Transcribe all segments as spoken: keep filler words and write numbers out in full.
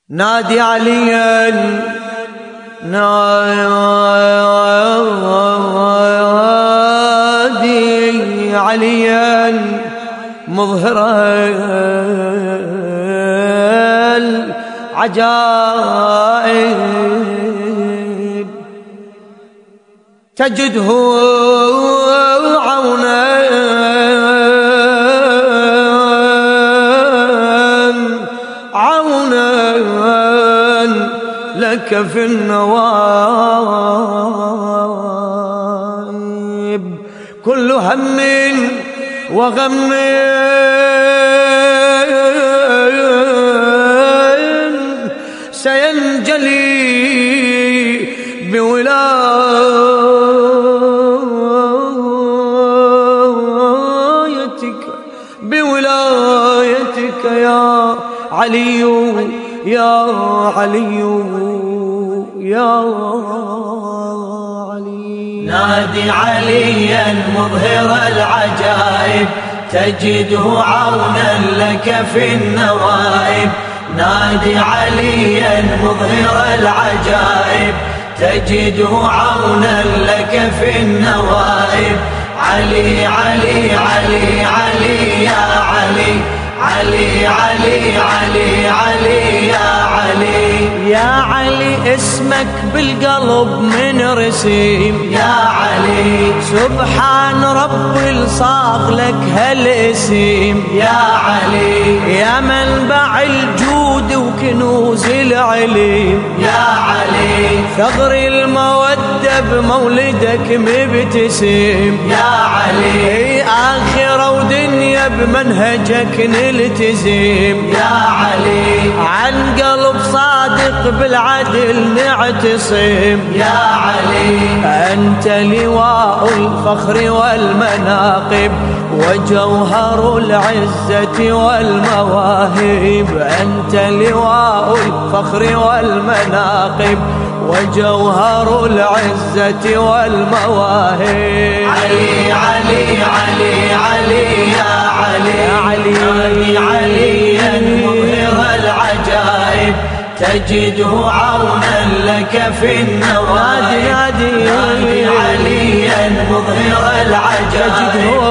نادي عليا نادي عليا مظهر العجائب تجده عونا لك في النوائب كل هم وغم سينجلي بولايتك بولايتك يا علي يا علي يا علي. نادي عليا مظهر العجائب تجده عونا لك في النوائب. نادي عليا مظهر العجائب تجده عونا لك في النوائب. علي علي علي علي يا علي علي علي علي علي يا علي يا علي اسمك بالقلب من رسيم يا علي سبحان ربي صاغ لك هالاسم يا علي يا منبع الجود وكنوز العليم يا علي ثغر المودة بمولدك مبتسم يا علي آخرة ودنيا بمنهجك نلتزم يا علي عن قلب صادق بالعدل نعتصم يا علي أنت لواء الفخر والمناقب وجوهر العزة والمواهب. أنت لواء الفخر والمناقب وجوهر العزة والمواهب. علي علي علي علي يا علي يا علي نادي عليا مظهر العجائب تجده عونا لك في النوائب. نادي نادي عليا مظهر العجائب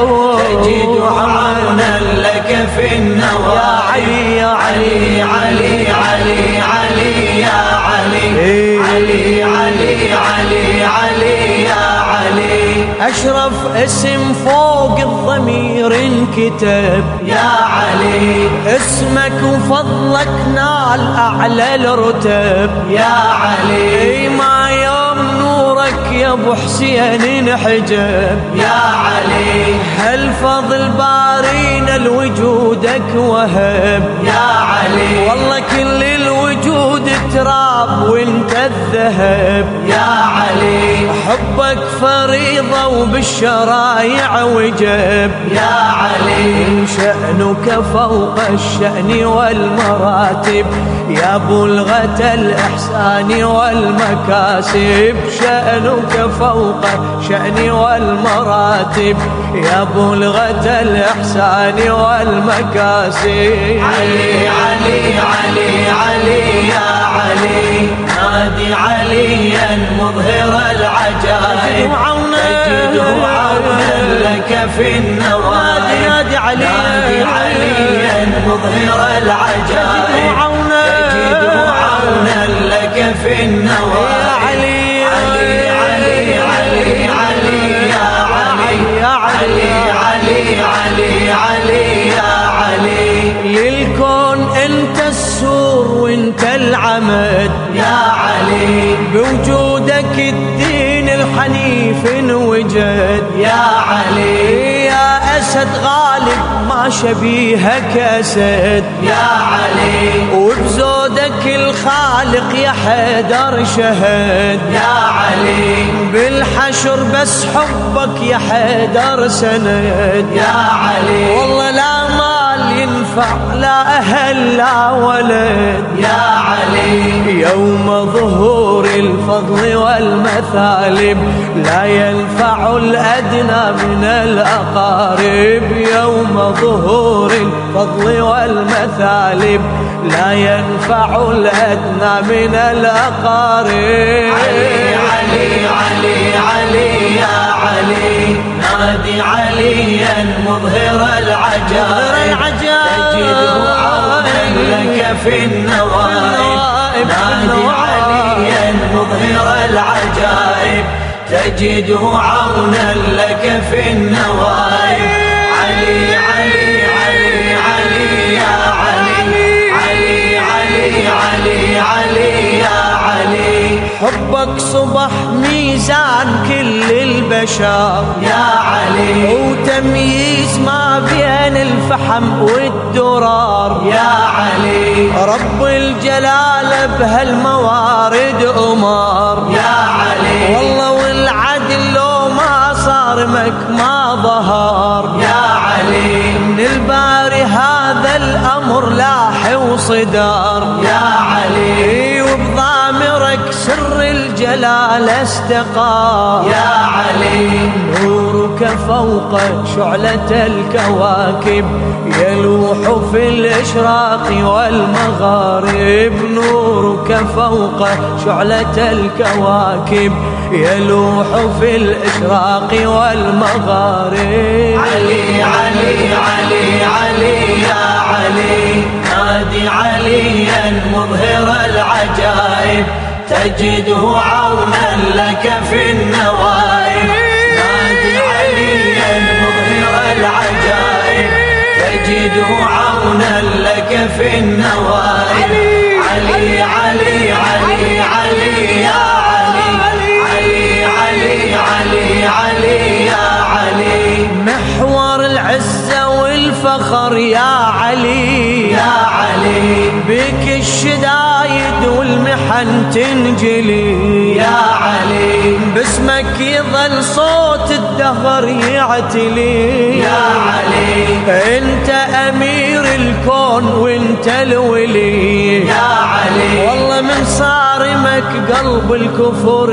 تجده عونا لك في النوائب. يا علي علي علي علي يا علي علي علي علي علي يا علي أشرف اسم فوق الضمير انكتب يا علي اسمك وفضلك نال أعلى الرتب يا علي ما يوم نورك يا ابو حسين انحجب يا علي هالفضل بارينا لوجودك وهب يا علي والله كل الوجود تراب وانت الذهب يا علي حبك فريضة وبالشرايع وجب يا علي شأنك فوق الشأن والمراتب يا بلغة الإحسان والمكاسب. شأنك فوق الشأن والمراتب يا بلغة الإحسان والمكاسب. علي علي علي علي يا علي نادي عليا مظهر العجائب تجده عونا لك في النوائب. نادي عليا مظهر العجائب تجده عونا لك في النوائب. علي علي علي علي علي يا علي علي علي علي علي يا علي للكون انت السور وانت العمد يا علي بوجودك الدين الحنيف انوجد يا علي يا أسد غالب ما شبيهك أسد يا علي وبزودك الخالق يا حيدر شهد يا علي بالحشر بس حبك يا حيدر سند يا علي والله لا مال ينفع لا أهل لا ولد يا علي يوم ظهور الفرق الفضل والمثالب، لا ينفع الأدنى من الأقارب. يوم ظهور الفضل والمثالب، لا ينفع الأدنى من الأقارب. علي علي علي علي يا علي، نادي عليا مظهر العجائب، تجده عونا لك في النوائب. نادي عليا مظهر العجائب، تجده عونا لك في النوائب. علي علي علي علي يا علي، علي علي علي علي يا علي. حبك صبح ميزان كل البشر يا علي، وتمييز ما بين الفحم والدرار. يا علي، رب الجلال بهالموارد أمر. يا علي، والله والعدل لو ما صار مك ما ظهر. يا علي، من الباري هذا الأمر لاح وصدر. يا علي، وبضامرك سر الجلال استقار. يا علي، نورك فوق شعلة الكواكب، يلوح في الإشراق والمغارب. نورك فوق شعلة الكواكب، يلوح في الإشراق والمغارب. علي علي علي علي يا علي، نادي عليا مظهر العجائب، تجده عونا لك في النوائب. نادي عليا مظهر العجائب، تجده عونا لك في النوائب. علي علي علي علي يا علي، علي علي علي علي يا علي. محور العزة والفخر يا علي، يا علي، بك الشدايد والمحن تنجلي. يا علي، باسمك يظل صوت الدهر يعتلي. يا علي، انت امير الكون وانت الولي. يا علي، والله من صارمك قلب الكفر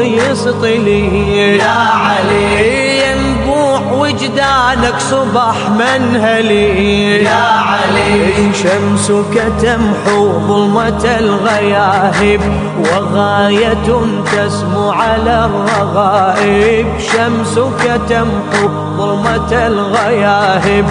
يسطلي. يا علي، ينبوع وجدانك صبح منهلي. يا علي، شمسك تمحو ظلمة الغياهب، وغاية تسمو على الرغائب. شمسك تمحو ظلمة الغياهب،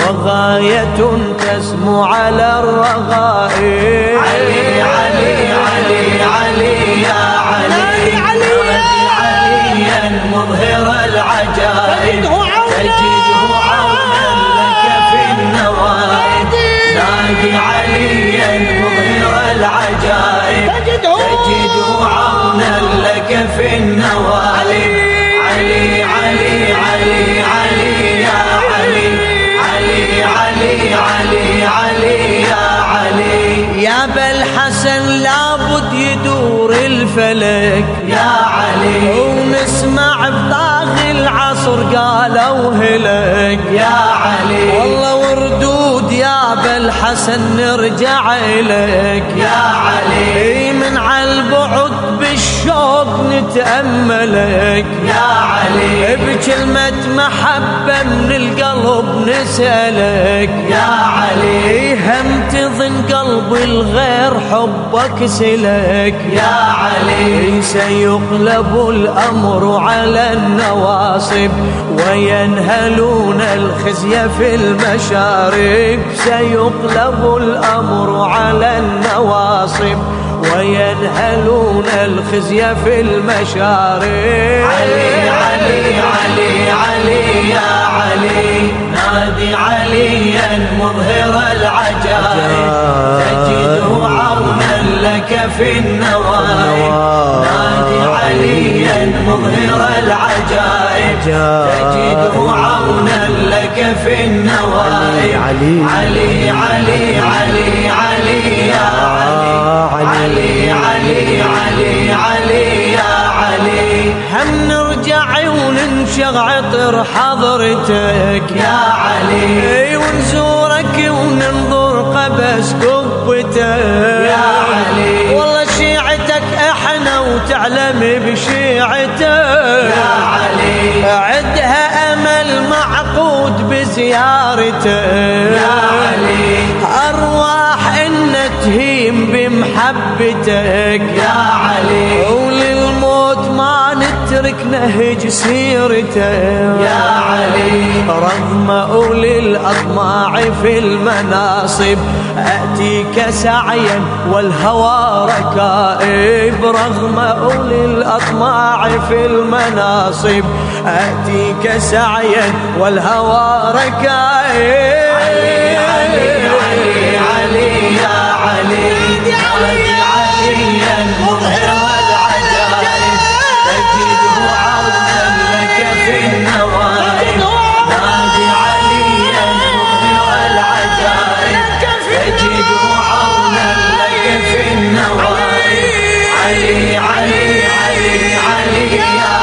وغاية تسمو على الرغائب. علي علي علي علي يا علي، نادي عليا مظهر العجائب، تجده عونا لك في النوائب. نادي عليا مظهر العجائب، تجده عونا لك في النوائب. علي علي علي علي يا علي، علي علي علي علي يا علي. يا بالحسن لابد يدور الفلك يا علي، ونسمع بطاغي العصر قالوا هلك. يا علي، والله وردود يا بالحسن نرجع إليك. يا علي، من عالبعد بالشوق نتأملك. يا علي، بكلمة محبة من القلب نسألك. يا علي، هم تظن قلب الغير حبك سلك. يا علي، سيقلب الأمر على النواصب، وينهلون الخزي في المشارب. سيقلب الأمر على النواصب، وينهلون الخزي في المشارب. علي علي علي علي يا علي، نادي عليا مظهر العجائب، تجده عونا لك في النوائب. نادي عليا مظهر العجائب، تجده عونا لك في النوائب. علي علي علي علي علي يا علي، علي علي علي علي يا علي. هم نرجع وننشغ عطر حضرتك يا علي، ونزورك وننظر قبس قبتك. يا علي، والله شيعتك احنا وتعلم تعلم بشيعته يا علي عدها أمل معقود بزيارته يا علي أرواح إن تهيم بمحبتك يا علي وللموت ما نترك نهج سيرته يا علي رغم أولي الأطماع في المناصب أتيك سعيا والهوى ركائب رغم أولي الأطماع في المناصب أتيك سعيا والهوى ركائب علي علي علي علي يا علي نادي عليا المظهر والعجائب تجده عونا لك في النوائب نادي عليا المظهر والعجائب تجده عونا لك في النوائب علي علي علي علي يا